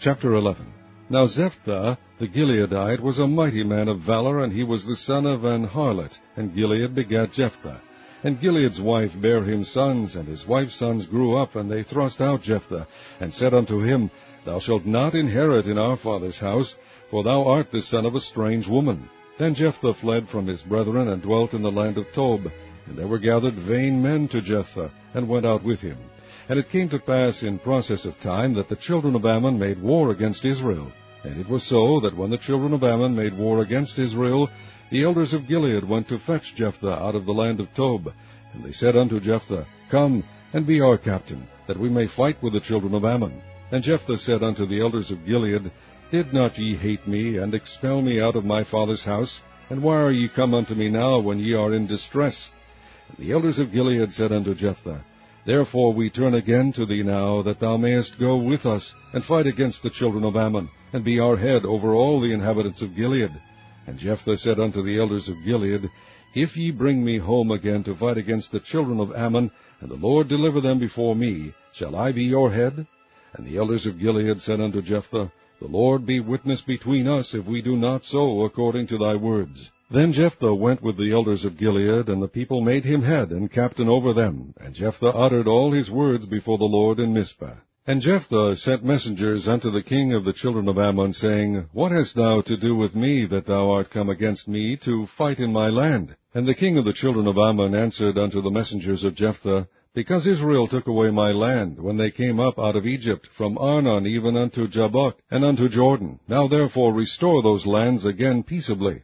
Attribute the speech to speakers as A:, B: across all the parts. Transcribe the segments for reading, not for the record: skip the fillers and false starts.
A: Chapter 11. Now Jephthah the Gileadite was a mighty man of valor, and he was the son of an harlot, and Gilead begat Jephthah. And Gilead's wife bare him sons, and his wife's sons grew up, and they thrust out Jephthah, and said unto him, Thou shalt not inherit in our father's house, for thou art the son of a strange woman. Then Jephthah fled from his brethren, and dwelt in the land of Tob. And there were gathered vain men to Jephthah, and went out with him. And it came to pass in process of time that the children of Ammon made war against Israel. And it was so that when the children of Ammon made war against Israel, the elders of Gilead went to fetch Jephthah out of the land of Tob. And they said unto Jephthah, Come, and be our captain, that we may fight with the children of Ammon. And Jephthah said unto the elders of Gilead, Did not ye hate me, and expel me out of my father's house? And why are ye come unto me now, when ye are in distress? And the elders of Gilead said unto Jephthah, Therefore we turn again to thee now, that thou mayest go with us, and fight against the children of Ammon, and be our head over all the inhabitants of Gilead. And Jephthah said unto the elders of Gilead, If ye bring me home again to fight against the children of Ammon, and the Lord deliver them before me, shall I be your head? And the elders of Gilead said unto Jephthah, The Lord be witness between us, if we do not so according to thy words. Then Jephthah went with the elders of Gilead, and the people made him head and captain over them. And Jephthah uttered all his words before the Lord in Mizpah. And Jephthah sent messengers unto the king of the children of Ammon, saying, What hast thou to do with me, that thou art come against me to fight in my land? And the king of the children of Ammon answered unto the messengers of Jephthah, Because Israel took away my land, when they came up out of Egypt, from Arnon even unto Jabbok, and unto Jordan. Now therefore restore those lands again peaceably.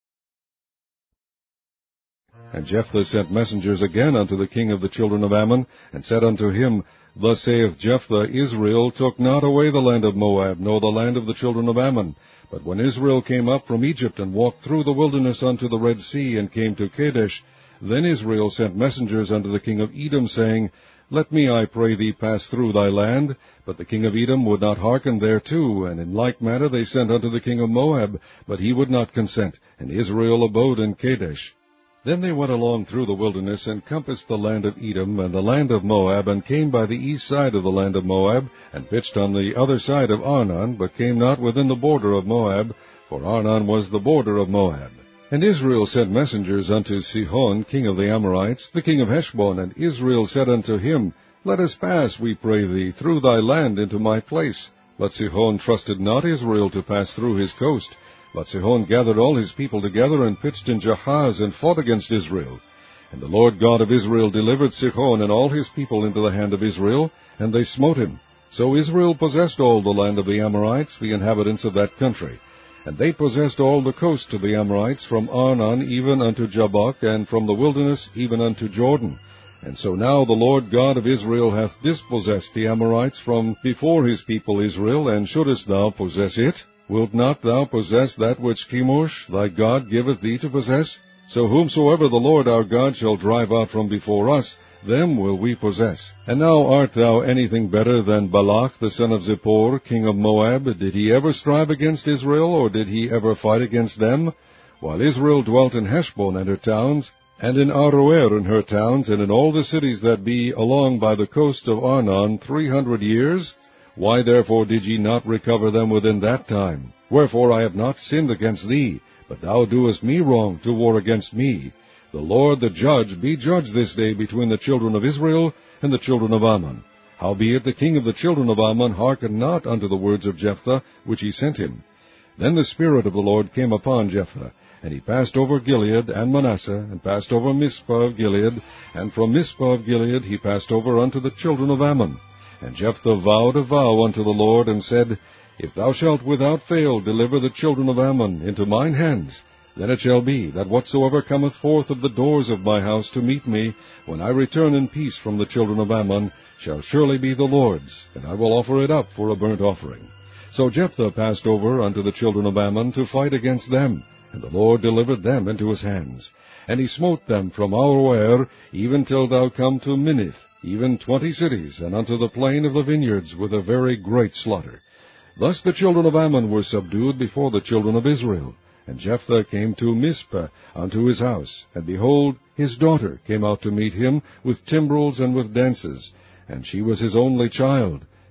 A: And Jephthah sent messengers again unto the king of the children of Ammon, and said unto him, Thus saith Jephthah, Israel took not away the land of Moab, nor the land of the children of Ammon. But when Israel came up from Egypt, and walked through the wilderness unto the Red Sea, and came to Kadesh, then Israel sent messengers unto the king of Edom, saying, Let me, I pray thee, pass through thy land. But the king of Edom would not hearken thereto, and in like manner they sent unto the king of Moab, but he would not consent, and Israel abode in Kadesh. Then they went along through the wilderness, and compassed the land of Edom, and the land of Moab, and came by the east side of the land of Moab, and pitched on the other side of Arnon, but came not within the border of Moab, for Arnon was the border of Moab. And Israel sent messengers unto Sihon, king of the Amorites, the king of Heshbon, and Israel said unto him, Let us pass, we pray thee, through thy land into my place. But Sihon trusted not Israel to pass through his coast. But Sihon gathered all his people together, and pitched in Jahaz, and fought against Israel. And the Lord God of Israel delivered Sihon and all his people into the hand of Israel, and they smote him. So Israel possessed all the land of the Amorites, the inhabitants of that country. And they possessed all the coast of the Amorites, from Arnon even unto Jabbok, and from the wilderness even unto Jordan. And so now the Lord God of Israel hath dispossessed the Amorites from before his people Israel, and shouldest thou possess it? Wilt not thou possess that which Chemosh thy God giveth thee to possess? So whomsoever the Lord our God shall drive out from before us, them will we possess. And now art thou anything better than Balak the son of Zippor, king of Moab? Did he ever strive against Israel, or did he ever fight against them? While Israel dwelt in Heshbon and her towns, and in Aroer and her towns, and in all the cities that be along by the coast of Arnon 300 years? Why therefore did ye not recover them within that time? Wherefore I have not sinned against thee, but thou doest me wrong to war against me. The Lord the judge be judge this day between the children of Israel and the children of Ammon. Howbeit the king of the children of Ammon hearkened not unto the words of Jephthah, which he sent him. Then the Spirit of the Lord came upon Jephthah, and he passed over Gilead and Manasseh, and passed over Mizpah of Gilead, and from Mizpah of Gilead he passed over unto the children of Ammon. And Jephthah vowed a vow unto the Lord, and said, If thou shalt without fail deliver the children of Ammon into mine hands, then it shall be, that whatsoever cometh forth of the doors of my house to meet me, when I return in peace from the children of Ammon, shall surely be the Lord's, and I will offer it up for a burnt offering. So Jephthah passed over unto the children of Ammon to fight against them, and the Lord delivered them into his hands. And he smote them from Aroer, even till thou come to Minnith, even 20 cities, and unto the plain of the vineyards, with a very great slaughter. Thus the children of Ammon were subdued before the children of Israel. And Jephthah came to Mizpah unto his house, and behold, his daughter came out to meet him with timbrels and with dances, and she was his only child.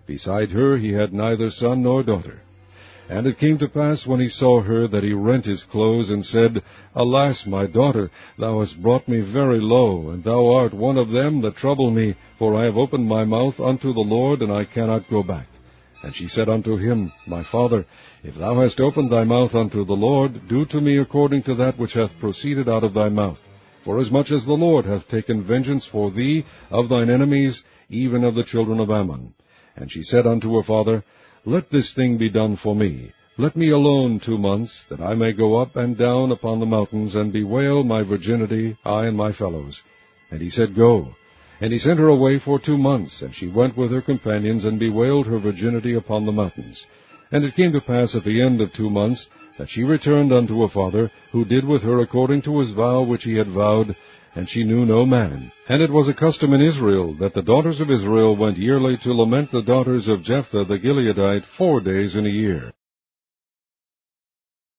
A: Beside her he had neither son nor daughter. And it came to pass, when he saw her, that he rent his clothes, and said, Alas, my daughter, thou hast brought me very low, and thou art one of them that trouble me, for I have opened my mouth unto the Lord, and I cannot go back. And she said unto him, My father, if thou hast opened thy mouth unto the Lord, do to me according to that which hath proceeded out of thy mouth. Forasmuch as the Lord hath taken vengeance for thee of thine enemies, even of the children of Ammon. And she said unto her father, Let this thing be done for me. Let me alone 2 months, that I may go up and down upon the mountains, and bewail my virginity, I and my fellows. And he said, Go. And he sent her away for 2 months, and she went with her companions, and bewailed her virginity upon the mountains. And it came to pass at the end of 2 months, that she returned unto her father, who did with her according to his vow which he had vowed, and she knew no man. And it was a custom in Israel, that the daughters of Israel went yearly to lament the daughters of Jephthah the Gileadite 4 days in a year.